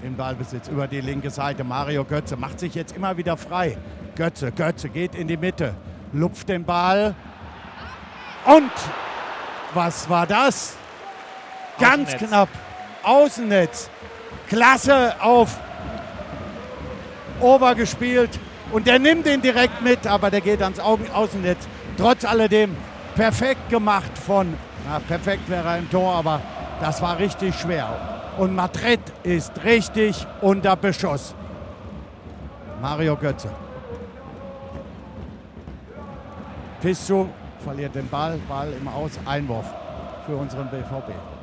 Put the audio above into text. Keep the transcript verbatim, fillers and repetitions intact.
in Ballbesitz über die linke Seite. Mario Götze macht sich jetzt immer wieder frei. Götze, Götze geht in die Mitte, lupft den Ball. Und was war das? Ganz Außennetz. knapp. Außennetz. Klasse auf Ober gespielt. Und der nimmt ihn direkt mit, aber der geht ans Augen Außennetz. Trotz alledem perfekt gemacht von, na, perfekt wäre ein Tor, aber das war richtig schwer. Und Madrid ist richtig unter Beschuss. Mario Götze. Pissu verliert den Ball, Ball im Aus, Einwurf für unseren B V B.